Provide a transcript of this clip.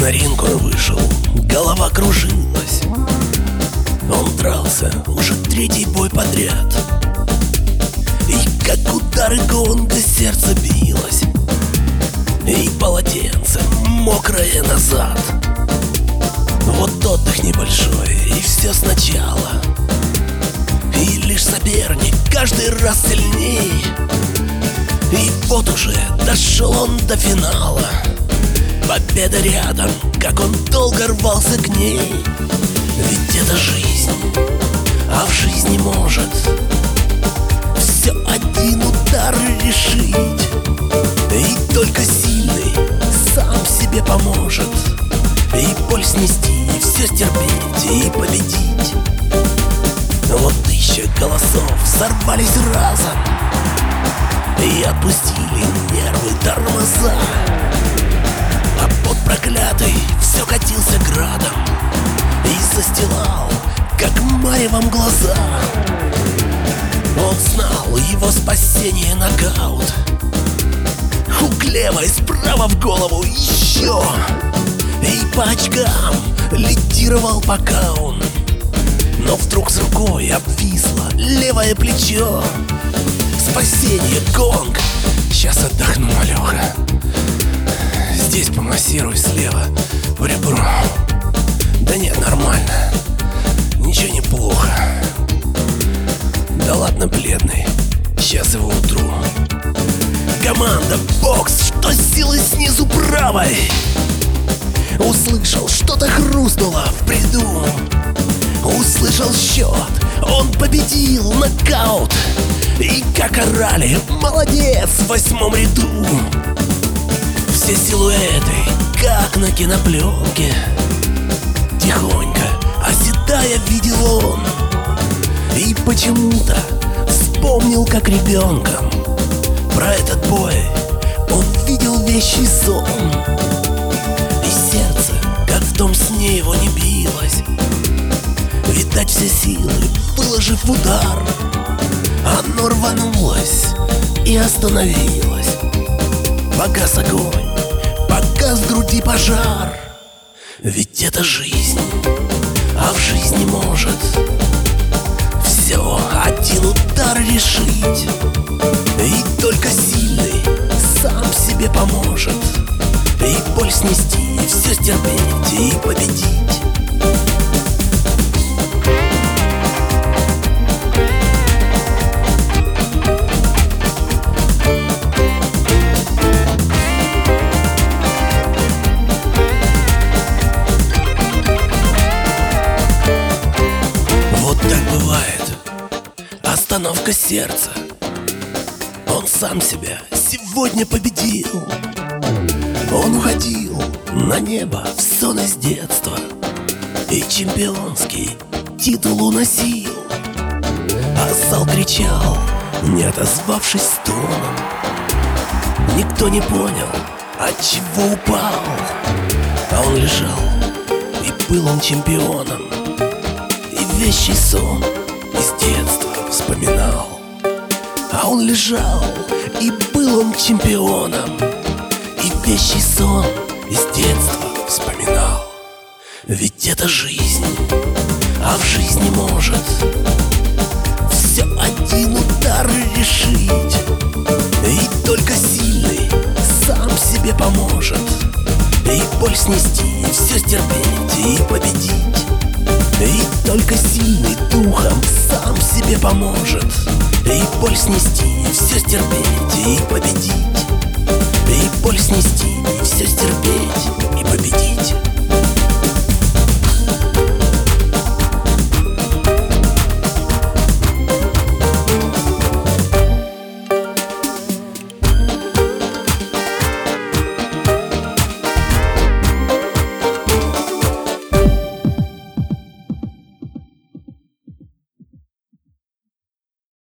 на ринг он вышел, голова кружилась. Он дрался уже третий бой подряд, и как удары гонга сердце билось, и полотенце мокрое назад. Вот отдых небольшой, и все сначала, и лишь соперник каждый раз сильней. И вот уже дошел он до финала, победа рядом, как он долго рвался к ней. Ведь это жизнь, а в жизни может все один удар решить. И только сильный сам себе поможет и боль снести, и все стерпеть, и победить. Вот тысяча голосов сорвались разом и отпустили нервы тормоза. А пот проклятый все катился градом и застилал, как маревом, глаза. Он знал, его спасение нокаут. Хук левой, справа в голову еще, и по очкам лидировал пока он. Но вдруг с рукой обвисло левое плечо. Спасение, гонг. Сейчас отдохну, малёха. Здесь помассируй слева в ребро. Да нет, нормально. Ничего не плохо. Да ладно, бледный, сейчас его утру. Команда бокс, что силой снизу правой. Услышал, что-то хрустнуло в бреду. Услышал счет, он победил, нокаут. И как орали, молодец, в 8-м ряду. Все силуэты, как на кинопленке, тихонько оседая видел он. И почему-то вспомнил, как ребенком про этот бой он видел вещий сон. И сердце, как в том сне, его не билось. Видать, все силы, выложив удар, оно рванулось и остановилось. Погас огонь, погас в груди пожар. Ведь это жизнь, а в жизни может все один удар решить. И только сильный сам себе поможет и боль снести, и все стерпеть, и победить. Остановка сердца. Он сам себя сегодня победил. Он уходил на небо в сон из детства и чемпионский титул уносил. А зал кричал, не отозвавшись стоном. Никто не понял, от чего упал. А он лежал, и был он чемпионом. И вещий сон из детства вспоминал. А он лежал, и был он чемпионом. И вещий сон из детства вспоминал. Ведь это жизнь, а в жизни может все один удар решить. И только сильный сам себе поможет и боль снести, и все стерпеть, и победить. И только сильный духом сам себе поможет и боль снести, и все стерпеть, и победить. И боль снести,